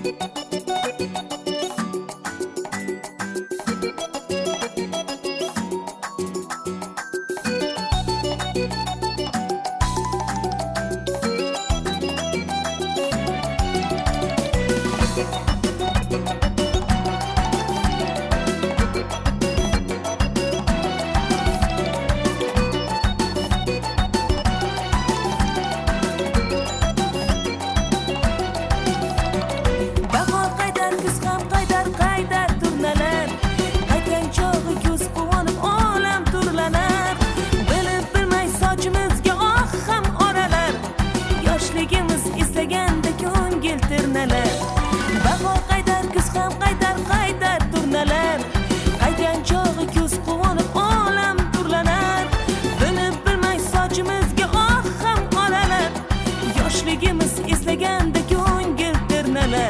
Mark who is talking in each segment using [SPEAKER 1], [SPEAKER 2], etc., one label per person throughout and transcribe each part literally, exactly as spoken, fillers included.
[SPEAKER 1] Bahor qaytar, kuz ham qaytar, qaytar turnalar. Qaytgan chog'i kuz quvonib olam turlanar. Bilib bilmay sochimizga oq ham olalar. Yoshligimiz eslaganda ko'ngil tirnalar.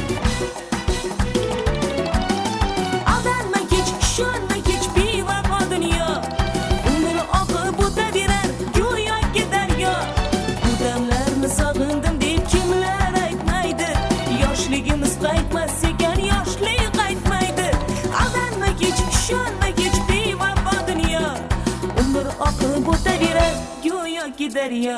[SPEAKER 1] Aldanma kech, ishonma kech, bevafo dunyo. Umr oqib o'taverar, go'yo daryo. Bu damlarni sog'indim deb kimlar aytmaydi. Yoshligimiz qaytmas ekan, yoshlik qaytmaydi. Aldanma kech, ishonma kech, bevafo dunyo. Umr oqib o'taverar, go'yo daryo.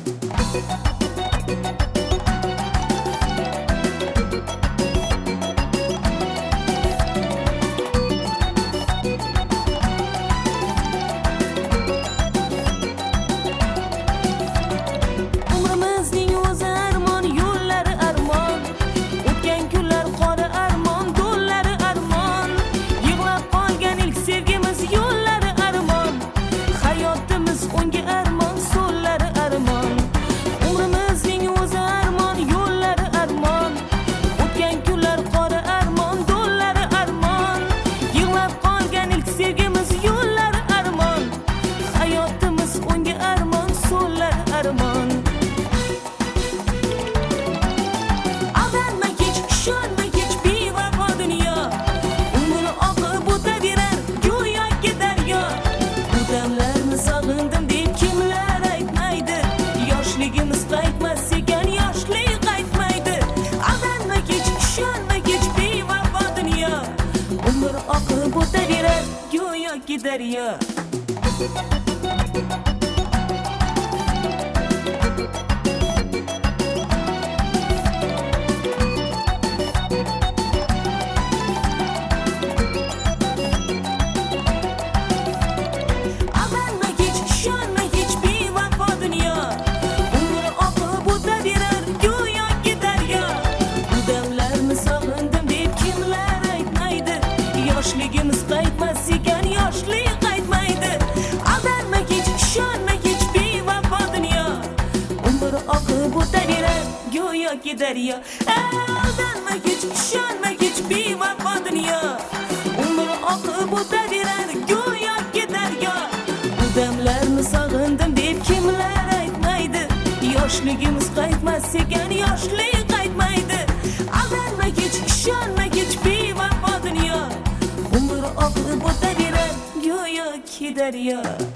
[SPEAKER 1] Umrimizning o'zi armon, yo'llari armon. O'tgan kunlar qora armon, do'llari armon. Yig'lab qolgan ilk sevgimiz, yo'llari armon. Hayotimiz unga armon, so'llari armon. Umrimizning o'zi armon, yo'llari armon. O'tgan kunlar qora armon, do'llari armon. Yig'lab qolgan ilk sevgimiz, yo'llari armon. Hayotimiz unga armon, so'llari armon. Aldanma kech, ishonma kech, bevafo dunyo. Umr oqib o'taverar, go'yo daryo. Bu damlarni sog'indim deb kimlar aytmaydi. Yoshligimiz qaytmas ekan, yoshlik qaytmaydi. Aldanma kech, ishonma kech, bevafo dunyo. Umr oqib o'taverar, go'yo daryo. Aldanma kech, ishonma kech, bevafo dunyo. Umr oqib o'taverar, go'yo daryo. Bu damlarni sog'indim deb kimlar aytmaydi. Yoshligimiz qaytmas ekan, yoshlik qaytmaydi. Aldanma kech, ishonma kech, bevafo dunyo. Umr oqib o'taverar, go'yo daryo. Aldanma kech, ishonma kech, bevafo dunyo. Umr oqib o'taverar, go'yo daryo. Bu damlarni sog'indim deb kimlar aytmaydi. Yoshligimiz qaytmas ekan, yoshlik qaytmaydi. Aldanma kech, ishonma kech, bevafo dunyo. Umr oqib o'taverar, go'yo daryo.